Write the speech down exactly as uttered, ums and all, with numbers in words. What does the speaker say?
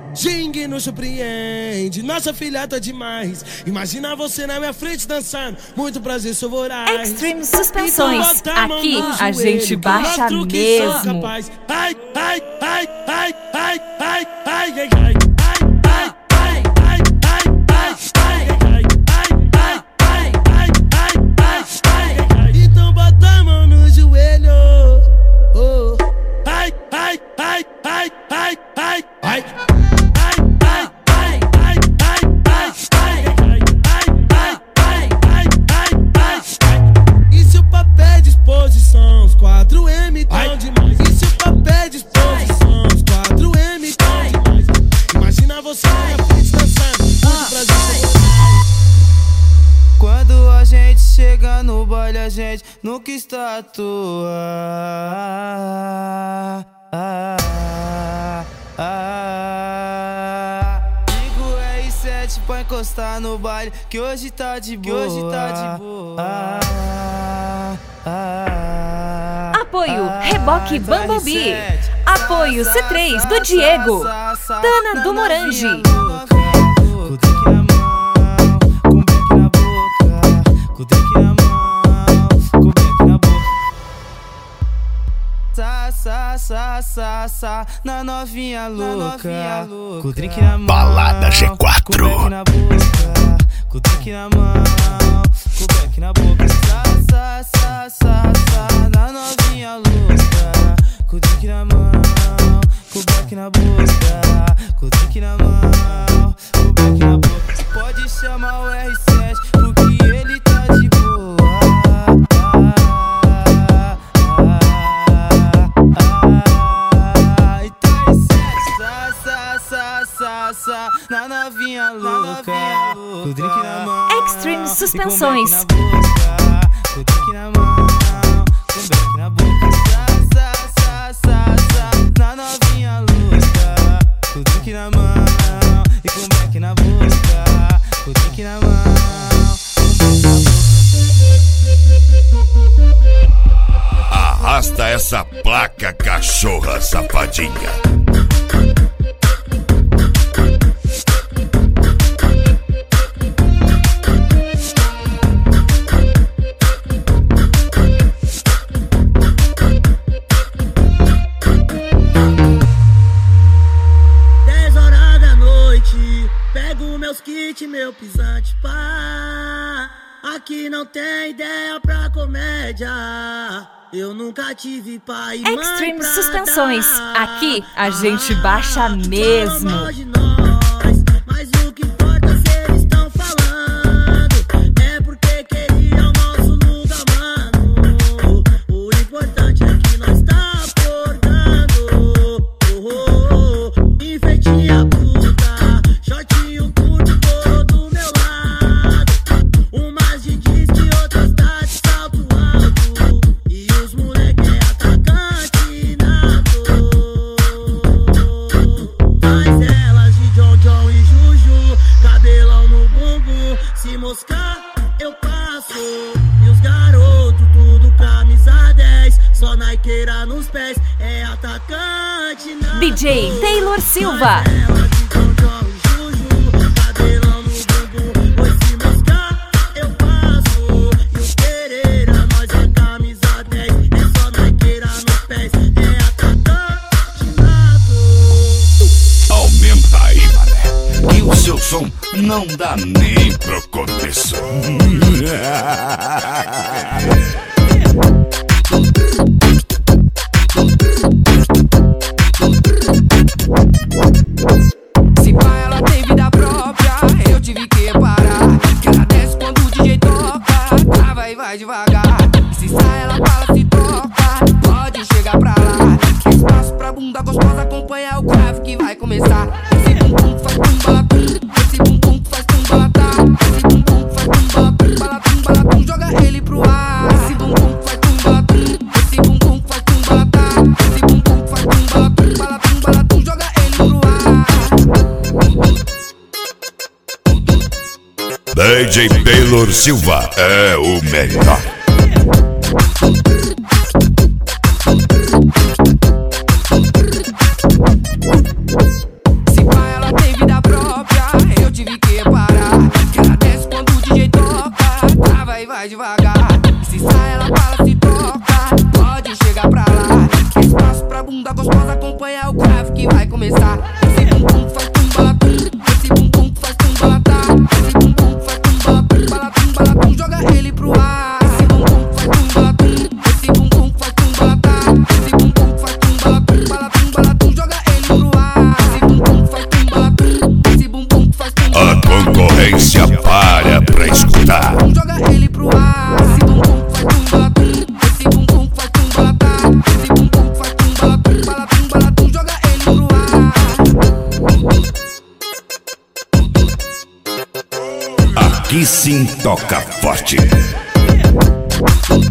Jing nos surpreende, nossa filha tá demais. Imagina você na minha frente dançando, muito prazer, sou voraz. Extreme Suspensões, Então, aqui a joelho, gente baixa mostro que sou mesmo. capaz. Ai, ai, ai, ai, ai, ai, ai, ai, ai. Então bota a mão no joelho. Oh. Ai, ai, ai, ai, ai, ai, ai. E se o papel de exposição, os quatro M tão demais. E se o papel de exposição, os quatro M tão demais. Imagina você na minha frente dançando, muito prazer. Quando a gente chega no baile, a gente nunca está à toa. Ah, ah, ah. Digo R sete pra encostar no baile, que hoje tá de boa. Que hoje tá de boa. Ah, ah, Apoio ah, Reboque então Bumblebee. R sete. Apoio C três do Diego. Tana do Morange. Com o drink na mão, com o beck na boca. Com o drink na mão, com o beck na boca. Sa, sa, sa, sa, sa, na novinha louca. Com o drink na mão, Balada G quatro. com o beck na boca. Com o drink na mão, com o beck na boca. Sa, sa, sa, sa, sa, na novinha louca. Com o drink na mão, com o beck na boca. Com o drink na mão, com o beck na boca. Pode chamar o R sete, porque ele tá de boa. Ah, ah, ah, ah. Então R sete, sa, sa, sa, sa, sa, na novinha louca. Com o drink na mão, Extreme e com o Suspensões. beck na boca. Com o drink na mão, com o beck na boca. Sa, sa, sa, sa, sa, na novinha louca. Com o drink na mão, e com o beck na boca. Com o drink na mão, com o beck na boca. Arrasta essa placa, cachorra safadinha. Dez horas da noite, pego meus kits, meu pisante, pá. Aqui não tem ideia pra comédia. Eu nunca tive pai e mãe Extreme pra Suspensões, dar. aqui a gente baixa mesmo. Falam mal de nós, mas o que importa se eles estão falando é porque queriam nosso lugar, mano. O importante é que nós tá acordando. Oh, oh, oh. Enfeitinha puta, shortinho curto, coro do meu lado. Umas de disque, outras tá de salto alto. E os moleque é atacante nato. Mas elas de John John e Juju, cabelão no bumbum. Se moscar, eu passo. E os garotos, tudo camisa dez. Só Nikeira nos pés, é atacante nato. D J Taylor Silva. Ela de John John e Juju, cabelão no bumbum. Pois se moscar, eu passo. E os Pereira, nós é camisa dez. É só Nikeira nos pés, é atacante nato. Aumenta aí, mané, que o seu som não dá nem pro começo. Se pá, ela tem vida própria, eu tive que parar. Que ela desce quando o D J toca, trava e vai devagar. Se sai, ela fala, se toca, pode chegar pra lá. Tem espaço pra bunda gostosa, acompanha o grave que vai começar. Esse bumbum faz tum-balatum, esse bumbum faz tum-balatá. Esse bumbum faz tum-balatum, balatum, balatum, joga ele pro ar. Esse bumbum faz tum-balatum, esse bumbum faz tum-balatá. Esse bumbum faz tum-balatum, balatum, balatum, joga ele pro ar. D J Taylor Silva é o melhor. Se pá, ela acompanha o grave que vai começar. Esse bumbum faz tumbalatum, esse bumbum faz tumbalatar. Esse bumbum faz tumbalatum, balatum, balatum, joga ele pro ar. Esse bumbum faz tumbalatum, esse bumbum faz tumbalatar. Esse bumbum faz tumbalatum, balatum, balatum, joga ele pro ar. Esse bumbum faz tumbalatum, esse bumbum faz tumbalatar. A concorrência para pra escutar. Joga ele pro ar. Esse bumbum faz tumbalatum, esse bumbum faz tumbalatar. Esse bumbum faz tumbalatum, balatum, balatum, joga ele pro ar. Aqui sim toca forte.